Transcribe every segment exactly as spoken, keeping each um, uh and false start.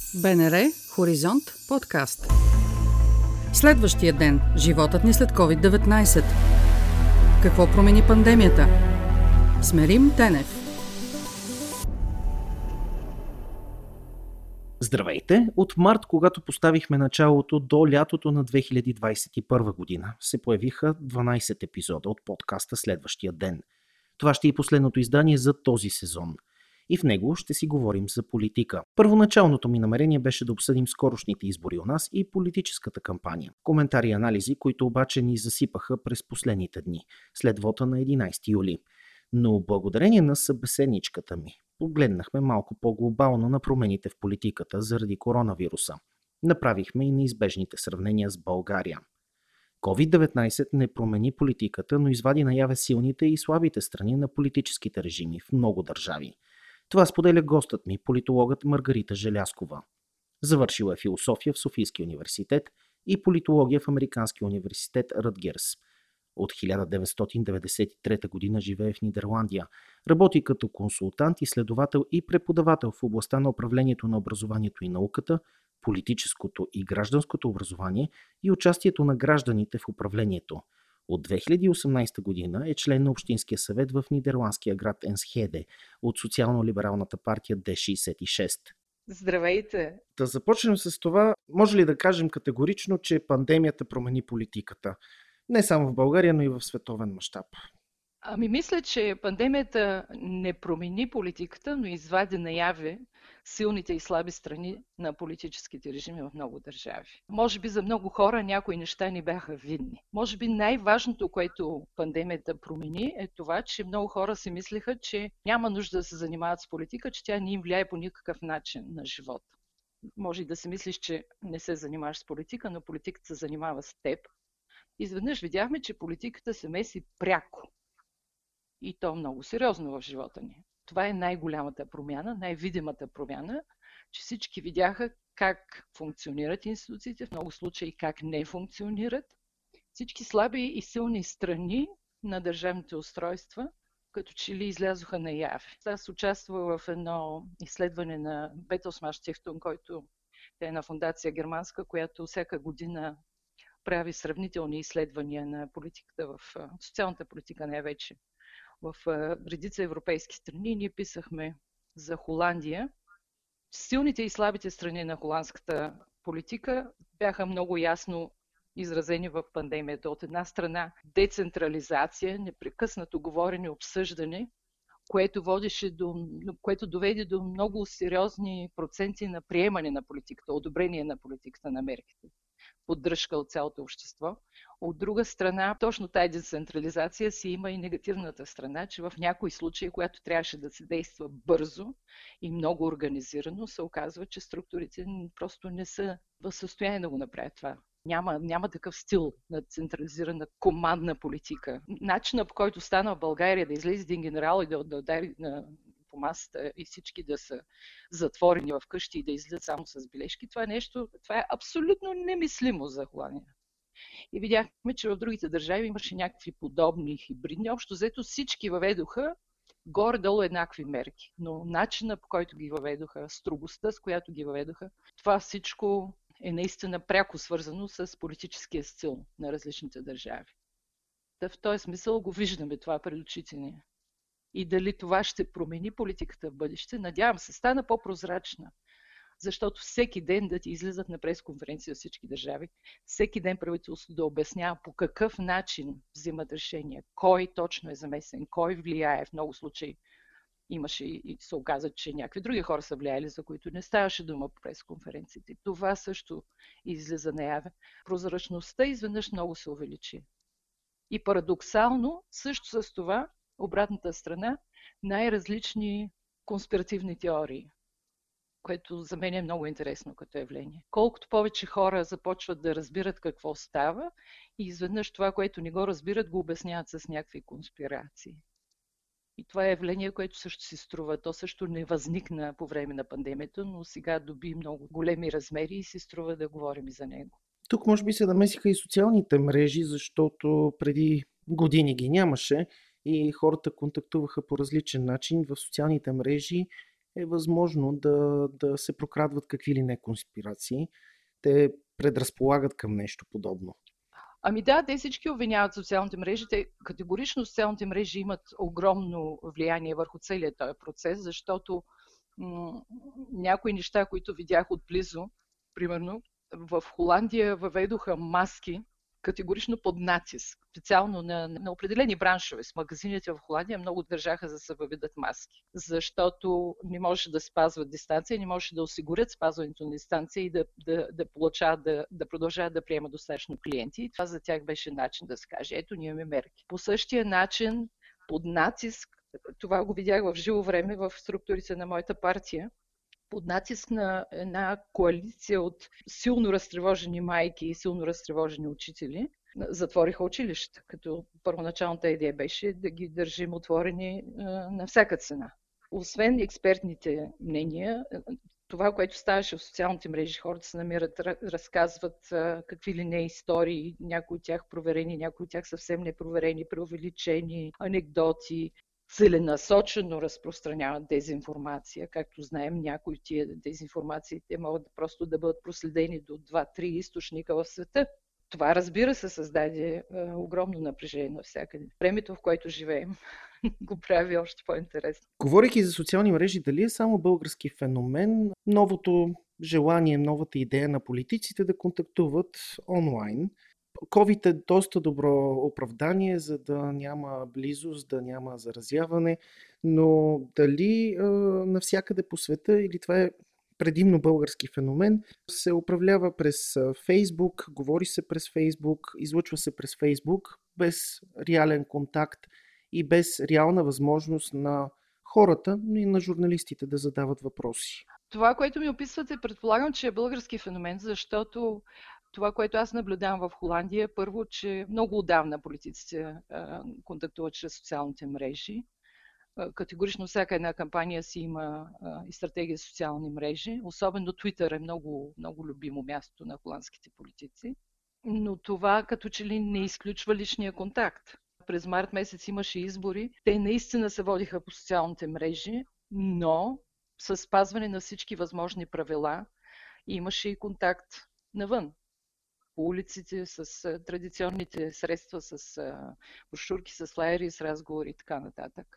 БНР Хоризонт подкаст. Следващия ден. Животът ни след ковид деветнайсет. Какво промени пандемията? Смерим Тенев. Здравейте! От март, когато поставихме началото до лятото на две хиляди двадесет и първа година, се появиха дванайсет епизода от подкаста Следващия ден. Това ще е последното издание за този сезон. И в него ще си говорим за политика. Първоначалното ми намерение беше да обсъдим скорошните избори у нас и политическата кампания. Коментари и анализи, които обаче ни засипаха през последните дни, след вота на единайсети юли. Но благодарение на събеседничката ми, погледнахме малко по-глобално на промените в политиката заради коронавируса. Направихме и неизбежните сравнения с България. ковид деветнайсет не промени политиката, но извади наяве силните и слабите страни на политическите режими в много държави. Това споделя гостът ми, политологът Маргарита Желязкова. Завършила е философия в Софийския университет и политология в Американския университет Рътгерс. От хиляда деветстотин деветдесет и трета година живее в Нидерландия. Работи като консултант, изследовател и преподавател в областта на управлението на образованието и науката, политическото и гражданското образование и участието на гражданите в управлението. От две хиляди и осемнайсета година е член на Общинския съвет в нидерландския град Енсхеде от социално-либералната партия Д шейсет и шест. Здравейте! Да започнем с това. Може ли да кажем категорично, че пандемията промени политиката? Не само в България, но и в световен мащаб. Ами мисля, че пандемията не промени политиката, но извади наяве силните и слаби страни на политическите режими в много държави. Може би за много хора някои неща не бяха видни. Може би най-важното, което пандемията промени, е това, че много хора си мислеха, че няма нужда да се занимават с политика, че тя не им влияе по никакъв начин на живота. Може и да си мислиш, че не се занимаваш с политика, но политиката се занимава с теб. Изведнъж видяхме, че политиката се меси пряко. И то много сериозно в живота ни. Това е най-голямата промяна, най-видимата промяна, че всички видяха как функционират институциите, в много случаи как не функционират. Всички слаби и силни страни на държавните устройства, като че ли излязоха наяве. Аз участвах в едно изследване на Бетелсман Стихтунг, който е на фондация германска, която всяка година прави сравнителни изследвания на политиката в социалната политика най-вече в редица европейски страни. Ние писахме за Холандия. Силните и слабите страни на холандската политика бяха много ясно изразени в пандемията. От една страна децентрализация, непрекъснато говорене, обсъждане, което водеше до, което доведе до много сериозни проценти на приемане на политиката, одобрение на политиката на мерките, поддръжка от цялото общество. От друга страна, точно тази децентрализация си има и негативната страна, че в някои случаи, когато трябваше да се действа бързо и много организирано, се оказва, че структурите просто не са в състояние да го направят това. Няма, няма такъв стил на централизирана командна политика. Начинът, по който стана в България да излезе един генерал и да, да удари на по масата и всички да са затворени в къщи и да излизат само с бележки, това е нещо, това е абсолютно немислимо за Холандия. И видяхме, че в другите държави имаше някакви подобни хибридни. Общо взето всички въведоха горе-долу еднакви мерки. Но начинът, по който ги въведоха, строгостта, с която ги въведоха, това всичко е наистина пряко свързано с политическия стил на различните държави. Да, в този смисъл го виждаме това пред очите ни. И дали това ще промени политиката в бъдеще, надявам се, стана по-прозрачна. Защото всеки ден да ти излизат на пресконференция от всички държави, всеки ден правителството да обяснява по какъв начин взимат решения, кой точно е замесен, кой влияе. В много случаи имаше и се оказа, че някакви други хора са влияли, за които не ставаше дума по пресконференциите. Това също излиза наяве. Прозрачността изведнъж много се увеличи. И парадоксално, също с това, обратната страна, най-различни конспиративни теории, което за мен е много интересно като явление. Колкото повече хора започват да разбират какво става и изведнъж това, което не го разбират, го обясняват с някакви конспирации. И това е явление, което също си струва. То също не възникна по време на пандемията, но сега доби много големи размери и си струва да говорим и за него. Тук може би се намесиха и социалните мрежи, защото преди години ги нямаше и хората контактуваха по различен начин в социалните мрежи. е възможно да, да се прокрадват какви ли не конспирации. Те предразполагат към нещо подобно. Ами да, те всички обвиняват социалните мрежи. Те категорично социалните мрежи имат огромно влияние върху целият този процес, защото м- някои неща, които видях отблизо, примерно в Холандия въведоха маски категорично под натиск, специално на, на определени браншове. С магазините в Холандия много държаха за да се въведат маски, защото не може да спазват дистанция, не може да осигурят спазването на дистанция и да, да, да получават, да, да продължават да приемат достатъчно клиенти. И това за тях беше начин да се каже, ето ние имаме мерки. По същия начин, под натиск, това го видях в живо време в структурите на моята партия, под натиск на една коалиция от силно разтревожени майки и силно разтревожени учители, затвориха училища, като първоначалната идея беше да ги държим отворени на всяка цена. Освен експертните мнения, това, което ставаше в социалните мрежи, хората се намират, разказват какви ли не истории, някои от тях проверени, някои от тях съвсем непроверени, преувеличени, анекдоти, целенасочено разпространяват дезинформация. Както знаем, някои от тия дезинформации те могат просто да бъдат проследени до два-три източника в света. Това, разбира се, създаде е, огромно напрежение навсякъде. Времето, в което живеем, го прави още по-интересно. Говорейки за социални мрежи, дали е само български феномен новото желание, новата идея на политиците да контактуват онлайн? COVID е доста добро оправдание, за да няма близост, да няма заразяване, но дали е, навсякъде по света, или това е предимно български феномен, се управлява през Фейсбук, говори се през Фейсбук, излъчва се през Фейсбук, без реален контакт и без реална възможност на хората, но и на журналистите да задават въпроси. Това, което ми описвате, предполагам, че е български феномен, защото това, което аз наблюдавам в Холандия, първо, че много отдавна политиците а, контактуват чрез социалните мрежи. А, категорично всяка една кампания си има а, и стратегия за социални мрежи. Особено Twitter е много, много любимо място на холандските политици. Но това като че ли не изключва личния контакт. През март месец имаше избори. Те наистина се водиха по социалните мрежи, но с спазване на всички възможни правила имаше и контакт навън. По улиците, с традиционните средства, с брошурки, с флаери, с разговори и така нататък.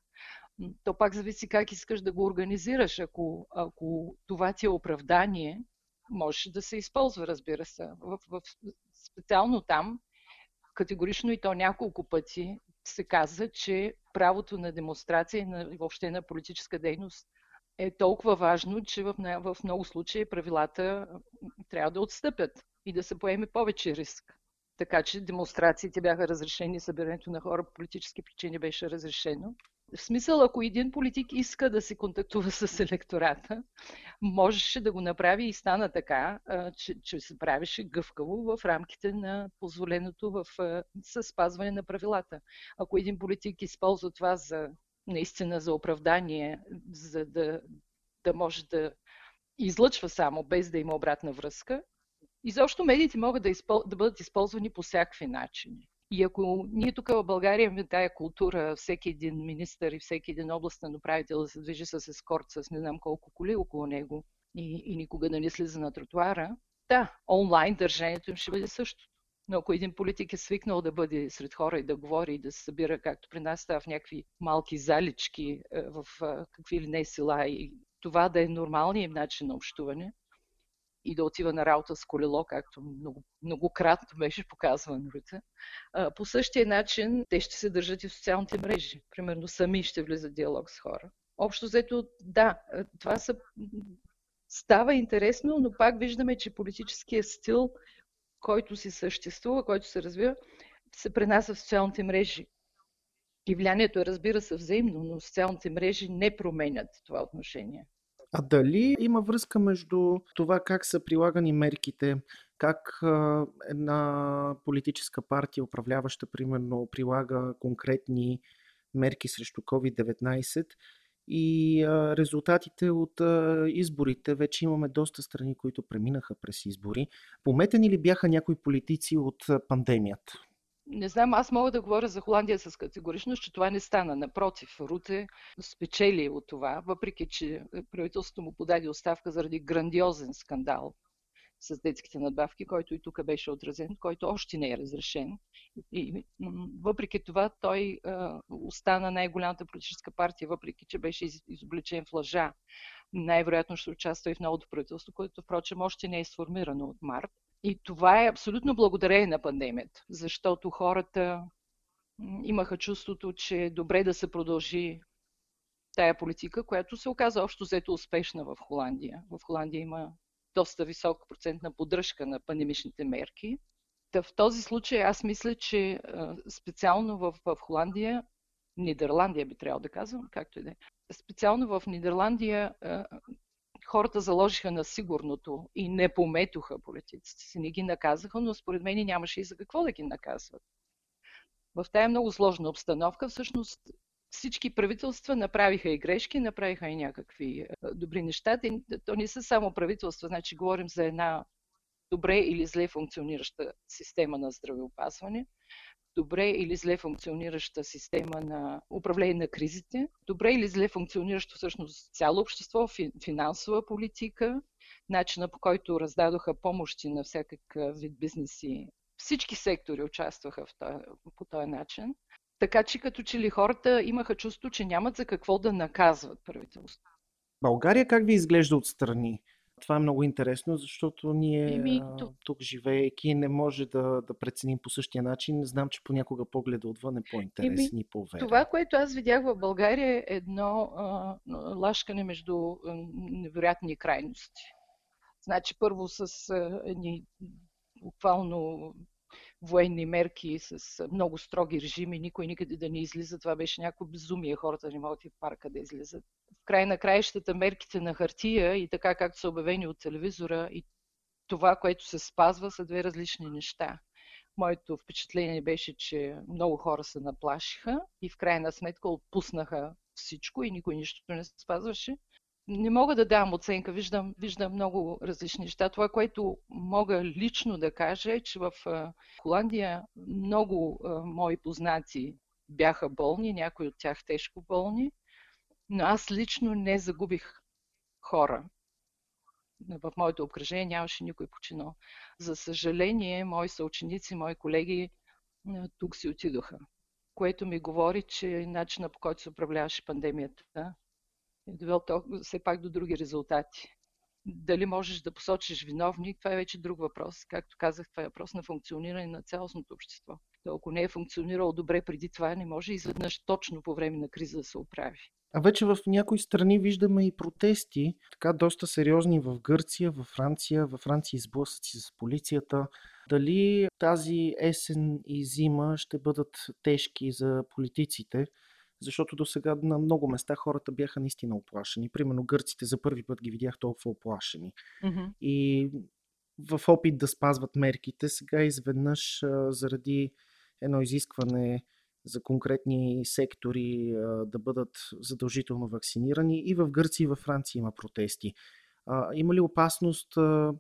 То пак зависи как искаш да го организираш. Ако, ако това ти е оправдание, може да се използва, разбира се. В, в, специално там, категорично и то няколко пъти, се каза, че правото на демонстрация и на, въобще на политическа дейност е толкова важно, че в, в много случаи правилата трябва да отстъпят и да се поеме повече риск. Така че демонстрациите бяха разрешени, събирането на хора по политически причини беше разрешено. В смисъл, ако един политик иска да се контактува с електората, можеше да го направи и стана така, че, че се правеше гъвкаво в рамките на позволеното в, със спазване на правилата. Ако един политик използва това за наистина за оправдание, за да, да може да излъчва само, без да има обратна връзка, изобщо медиите могат да, изпъл... да бъдат използвани по всякакви начини. И ако ние тук в България имаме тая култура, всеки един министър и всеки един областен управител да се движи с ескорт, с не знам колко коли около него и, и никога да не слиза на тротуара, да, онлайн държанието им ще бъде същото. Но ако един политик е свикнал да бъде сред хора и да говори и да се събира, както при нас става в някакви малки залички, в какви ли не села, и това да е нормалният начин на общуване, и да отива на работа с колело, както много, многократно беше показвано. По същия начин те ще се държат и в социалните мрежи. Примерно сами ще влизат в диалог с хора. Общо взето, да, това са... става интересно, но пак виждаме, че политическият стил, който си съществува, който се развива, се пренася в социалните мрежи. И влиянието е, разбира се, взаимно, но социалните мрежи не променят това отношение. А дали има връзка между това как са прилагани мерките, как а, една политическа партия, управляваща, примерно, прилага конкретни мерки срещу ковид деветнайсет и а, резултатите от а, изборите? Вече имаме доста страни, които преминаха през избори. Пометени ли бяха някои политици от а, пандемията? Не знам, аз мога да говоря за Холандия с категоричност, че това не стана. Напротив, Руте спечели от това, въпреки че правителството му подаде оставка заради грандиозен скандал с детските надбавки, който и тук беше отразен, който още не е разрешен. И въпреки това той а, остана най-голямата политическа партия, въпреки че беше из, изобличен в лъжа. Най-вероятно ще участва и в новото правителство, което, впрочем, още не е сформирано от март. И това е абсолютно благодарение на пандемията, защото хората имаха чувството, че е добре да се продължи тая политика, която се оказа общо взето успешна в Холандия. В Холандия има доста висок процент на поддръжка на пандемичните мерки. Та в този случай аз мисля, че специално в, в Холандия, Нидерландия би трябвало да казвам, както и да е, специално в Нидерландия хората заложиха на сигурното и не пометоха политиците си, не ги наказаха, но според мен нямаше и за какво да ги наказват. В тая много сложна обстановка всъщност всички правителства направиха и грешки, направиха и някакви добри неща. То не са само правителства, значи говорим за една добре или зле функционираща система на здравеопазване, добре или зле функционираща система на управление на кризите, добре или зле функциониращо всъщност цяло общество, финансова политика, начина по който раздадоха помощи на всякакъв вид бизнеси. Всички сектори участваха в този, по този начин. Така че като че ли хората имаха чувство, че нямат за какво да наказват правителството. България как ви изглежда отстрани? Това е много интересно, защото ние Еми, тук живеейки не може да, да преценим по същия начин. Знам, че понякога погледа отвън е по-интересен и по-верен. Това, което аз видях в България е едно а, лашкане между а, невероятни крайности. Значи първо с а, едни буквално военни мерки, с много строги режими, никой никъде да не излиза. Това беше някакво безумие, хората не могат и в парка да излизат. В край на краищата мерките на хартия и така както са обявени от телевизора и това, което се спазва, са две различни неща. Моето впечатление беше, че много хора се наплашиха и в крайна сметка отпуснаха всичко и никой нищо не се спазваше. Не мога да дам оценка, виждам, виждам много различни неща. Това, което мога лично да кажа е, че в Холандия много мои познати бяха болни, някои от тях тежко болни, но аз лично не загубих хора. В моето обкръжение нямаше никой починал. За съжаление, мои съученици, мои колеги тук си отидоха, което ми говори, че начина по който се управляваше пандемията е довел все пак до други резултати. Дали можеш да посочиш виновник, това е вече друг въпрос. Както казах, това е въпрос на функциониране на цялостното общество. То, ако не е функционирало добре преди това, не може изведнъж точно по време на криза да се оправи. А вече в някои страни виждаме и протести, така доста сериозни в Гърция, във Франция, във Франция изблъсъци с полицията. Дали тази есен и зима ще бъдат тежки за политиците? Защото до сега на много места хората бяха наистина оплашени. Примерно гърците за първи път ги видях толкова оплашени. Mm-hmm. И в опит да спазват мерките, сега изведнъж заради едно изискване за конкретни сектори да бъдат задължително вакцинирани. И в Гърция, и във Франция има протести. Има ли опасност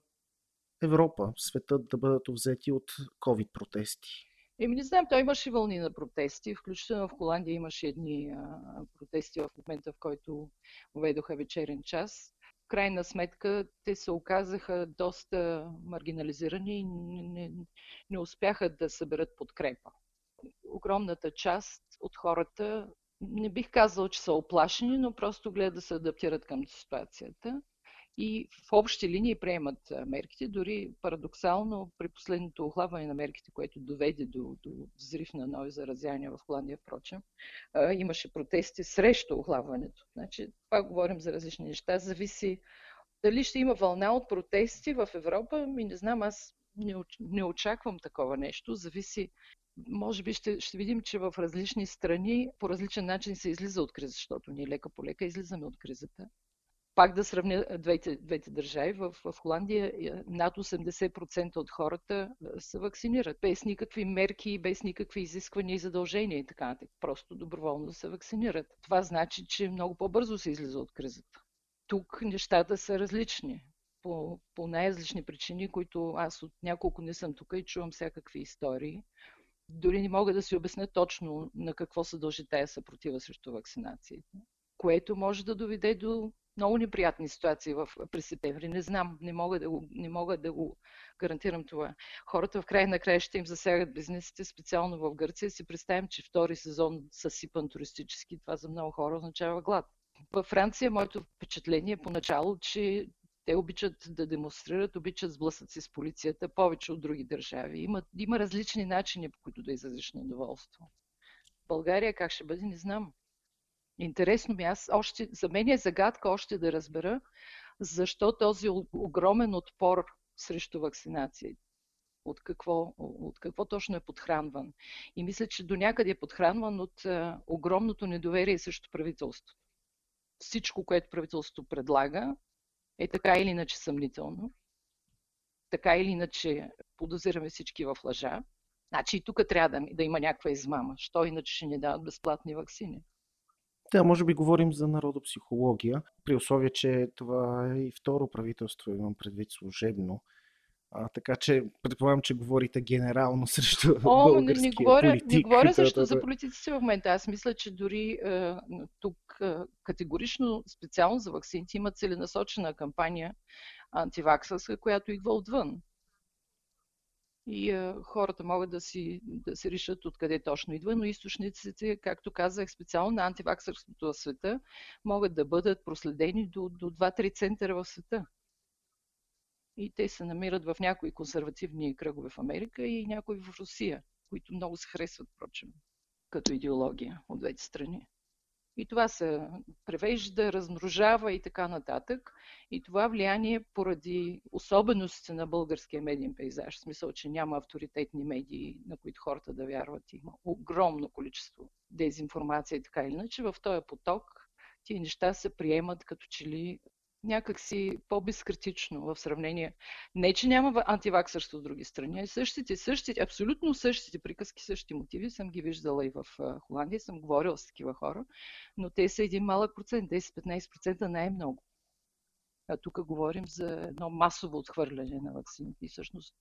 Европа, светът да бъдат взети от COVID протести? Еми не знам, той имаше вълни на протести, включително в Холандия имаше едни а, протести в момента, в който уведоха вечерен час. В крайна сметка те се оказаха доста маргинализирани и не, не, не успяха да съберат подкрепа. Огромната част от хората, не бих казала, че са оплашени, но просто гледат да се адаптират към ситуацията. И в общи линии приемат мерките, дори парадоксално при последното охлабване на мерките, което доведе до, до взрив на нови заразяния в Холандия, впрочем, имаше протести срещу охлабването. Значи, пак говорим за различни неща. Зависи дали ще има вълна от протести в Европа. Ми не знам, аз не, не очаквам такова нещо. Зависи, може би ще, ще видим, че в различни страни по различен начин се излиза от криза, защото ние лека по лека излизаме от кризата. Пак да сравня двете, двете държави. В, в Холандия над осемдесет процента от хората се вакцинират. Без никакви мерки, без никакви изисквания и задължения и така нататък. Просто доброволно да се вакцинират. Това значи, че много по-бързо се излиза от кризата. Тук нещата са различни. По, по най-различни причини, които аз от няколко не съм тук и чувам всякакви истории. Дори не мога да си обясня точно на какво се дължи тая съпротива срещу вакцинациите, което може да доведе до много неприятни ситуации в, през септември. Не знам, не мога, да го, не мога да го гарантирам това. Хората в край на края ще им засягат бизнесите, специално в Гърция. Си представим, че втори сезон съсипан туристически, това за много хора означава глад. Във Франция моето впечатление е поначало, че те обичат да демонстрират, обичат сблъсъци с полицията повече от други държави. Има, има различни начини, по които да изразиш недоволство. В България как ще бъде, не знам. Интересно ми, аз още, за мен е загадка още да разбера защо този огромен отпор срещу вакцинациите. От какво, от какво точно е подхранван. И мисля, че до някъде е подхранван от а, огромното недоверие срещу правителството. Всичко, което правителството предлага, е така или иначе съмнително. Така или иначе подозираме всички в лъжа. Значи и тук трябва да, да има някаква измама. Що иначе ще ни дават безплатни ваксини? Да, може би говорим за народопсихология, при условие, че това е и второ правителство, имам предвид служебно. А, така че предполагам, че говорите генерално срещу О, българския не, не говоря, политик. не говоря също да, да, за да. политиците в момента. Аз мисля, че дори е, тук е, категорично, специално за ваксините, има целенасочена кампания антиваксърска, която идва отвън. И е, хората могат да си, да си решат откъде точно идва, но източниците, както казах, специално на антиваксърството в света, могат да бъдат проследени до, до два-три центъра в света. И те се намират в някои консервативни кръгове в Америка и някои в Русия, които много се харесват, впрочем, като идеология от двете страни. И това се превежда, размножава и така нататък. И това влияние поради особеностите на българския медиен пейзаж, в смисъл, че няма авторитетни медии, на които хората да вярват. Има огромно количество дезинформация и така или иначе. В този поток тия неща се приемат като че ли някакси по-безкритично в сравнение. Не, че няма антиваксърство в други страни, а същите, същите, абсолютно същите приказки, същите мотиви съм ги виждала и в Холандия, съм говорила с такива хора, но те са един малък процент, десет-петнайсет процента най-много. А тук говорим за едно масово отхвърляне на ваксините и всъщност,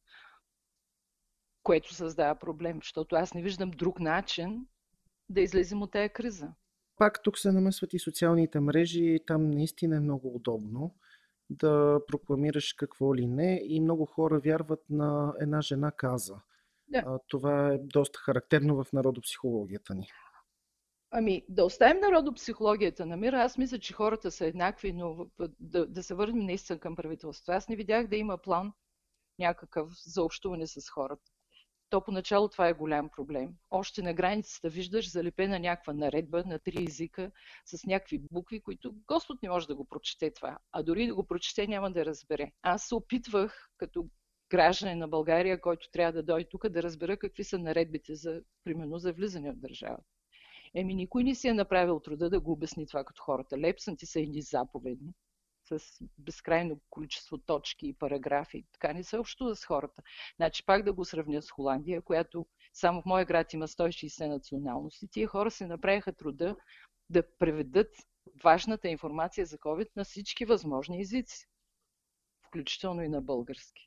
което създава проблем, защото аз не виждам друг начин да излезем от тая криза. Пак тук се намесват и социалните мрежи и там наистина е много удобно да прокламираш какво ли не и много хора вярват на една жена каза. Да. А, това е доста характерно в народопсихологията ни. Ами, да оставим народопсихологията на мира. Аз мисля, че хората са еднакви, но да, да се върнем наистина към правителството. Аз не видях да има план някакъв за общуване с хората. То поначало това е голям проблем. Още на границата виждаш залепена някаква наредба на три езика с някакви букви, които Господ не може да го прочете това. А дори да го прочете, няма да разбере. Аз се опитвах като гражданин на България, който трябва да дойде тук, да разбера какви са наредбите за, примерно, за влизане в държавата. Еми, никой не си е направил труда да го обясни това като хората. Лепсанти са едни заповедни, с безкрайно количество точки и параграфи. Така не се общува с хората. Значи пак да го сравня с Холандия, която само в моя град има сто и шейсет националности. Тия хора се направиха труда да преведат важната информация за COVID на всички възможни езици, включително и на български,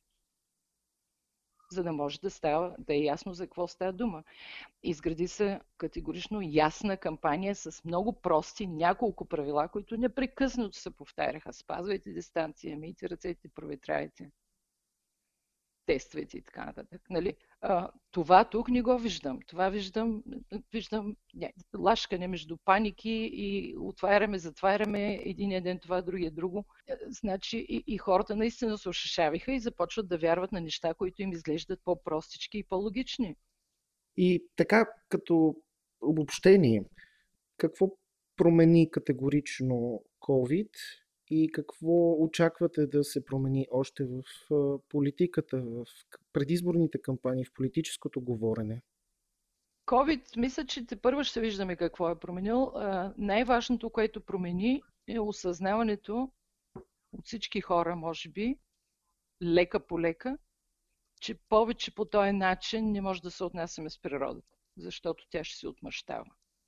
за да може да, става, да е ясно за какво става дума. Изгради се категорично ясна кампания с много прости няколко правила, които непрекъснато се повтаряха. Спазвайте дистанция, мийте ръцете, проветряйте, тествайте и така нататък. Нали? А, това тук не го виждам. Това виждам, виждам не, лашкане между паники и отваряме, затваряме един ден това, другия друго. Значи и, и хората наистина се ошашавиха и започват да вярват на неща, които им изглеждат по-простички и по-логични. И така, като обобщение, какво промени категорично COVID и какво очаквате да се промени още в политиката, в предизборните кампании, в политическото говорене? COVID, мисля, че тепърва ще виждаме какво е променил. Най-важното, което промени, е осъзнаването от всички хора, може би, лека по лека, че повече по този начин не може да се отнасяме с природата, защото тя ще се отмъщава.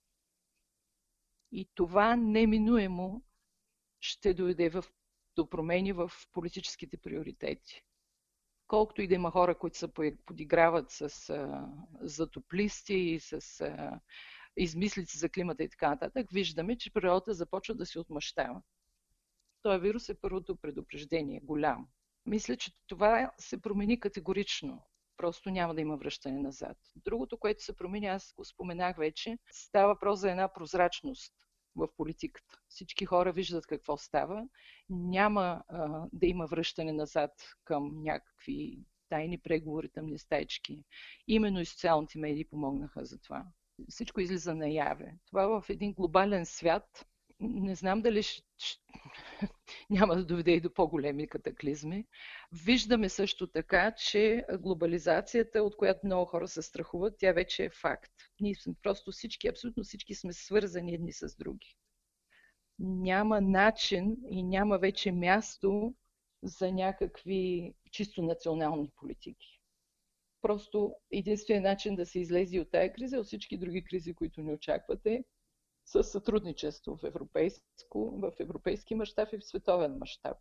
И това неминуемо ще доведе в, до промени в политическите приоритети. колкото и да има хора, които се подиграват с а, затоплисти и с а, измислици за климата и така нататък, виждаме, че природата започва да се отмъщава. Този вирус е първото предупреждение, голямо. Мисля, че това се промени категорично. Просто няма да има връщане назад. Другото, което се промени, аз го споменах вече, става въпрос за една прозрачност в политиката. Всички хора виждат какво става. Няма а, да има връщане назад към някакви тайни преговори, тъмни стаички. Именно и социалните медии помогнаха за това. Всичко излиза наяве. Това в един глобален свят, не знам дали ще, ще, няма да доведе и до по-големи катаклизми. Виждаме също така, че глобализацията, от която много хора се страхуват, тя вече е факт. Ние сме просто всички, абсолютно всички сме свързани едни с други. Няма начин и няма вече място за някакви чисто национални политики. Просто единственият начин да се излезе от тая криза, от всички други кризи, които ни очаквате, със сътрудничество в, европейско, в европейски мащаб и в световен мащаб.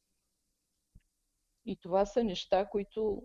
И това са неща, които...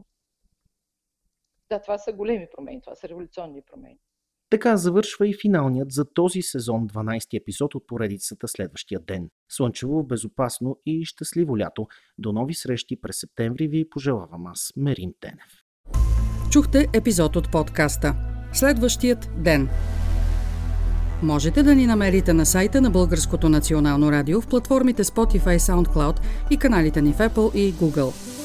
Да, това са големи промени, това са революционни промени. Така завършва и финалният за този сезон дванайсети епизод от поредицата Следващия ден. Слънчево, безопасно и щастливо лято. До нови срещи през септември ви пожелавам аз, Мерим Тенев. Чухте епизод от подкаста Следващият ден. Можете да ни намерите на сайта на Българското национално радио, в платформите Spotify, SoundCloud и каналите ни в Apple и Google.